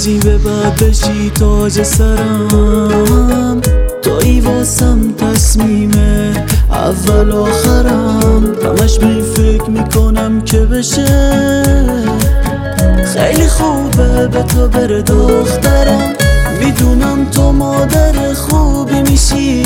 روزی به بعد بشی تاج سرم، تویی واسم تصمیمه اول آخرم. همش به این فکر میکنم که بشه خیلی خوبه به تو بره دخترم. میدونم تو مادر خوبی میشی،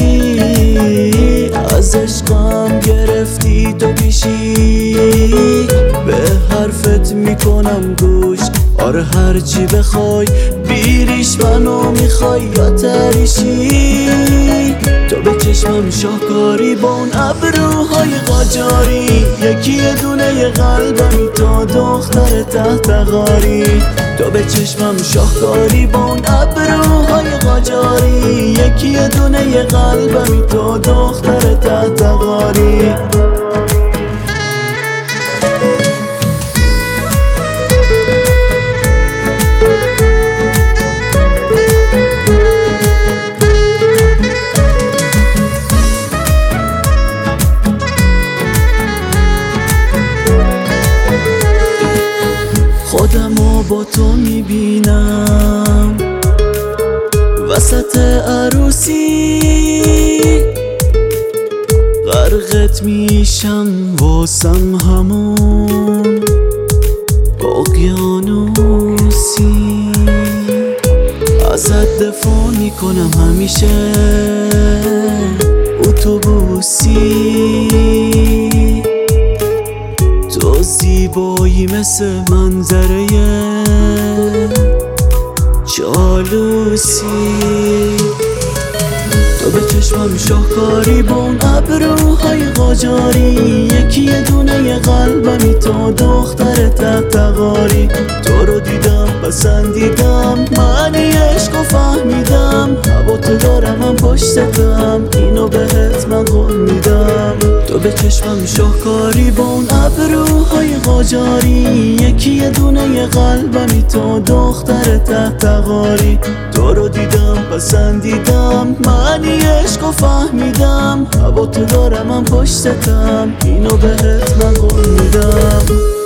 از عشقم گرفتی تو پیشی. به حرفت میکنم گوش، آره هرچی بخوای بیریش منو میخوای یا تریشی. تو به چشمم شاهکاری با اون ابروهای قاجاری، یکی دونه قلبمی تو دختر تحت غاری. تو به چشمم شاهکاری با اون ابروهای قاجاری، یکی دونه قلبمی تو دختر تحت غاری. خودمو با تو میبینم وسط عروسی، غرقت میشم واسم همون اقیانوسی. ازت دفاع میکنم همیشه اتوبوسی. تو زیبایی مثل منظره جالوسی. تو به چشمم شاهکاری با اون ابروهای قاجاری، یکی دونه قلبمی تو دختر تحت غاری. تو رو دیدم پسندیدم، معنی عشق و فهمیدم. هوا تو دارم من پشتتم، اینو بهت من قول میدم. تو به چشمم شاهکاری با اون ابروهای قاجاری، یکی دونه قلبمی تو دختر تحت غاری. تو رو دیدم پسندیدم، معنی عشق و فهمیدم. هوا تو دارم من پشتتم، اینو بهت من قول میدم.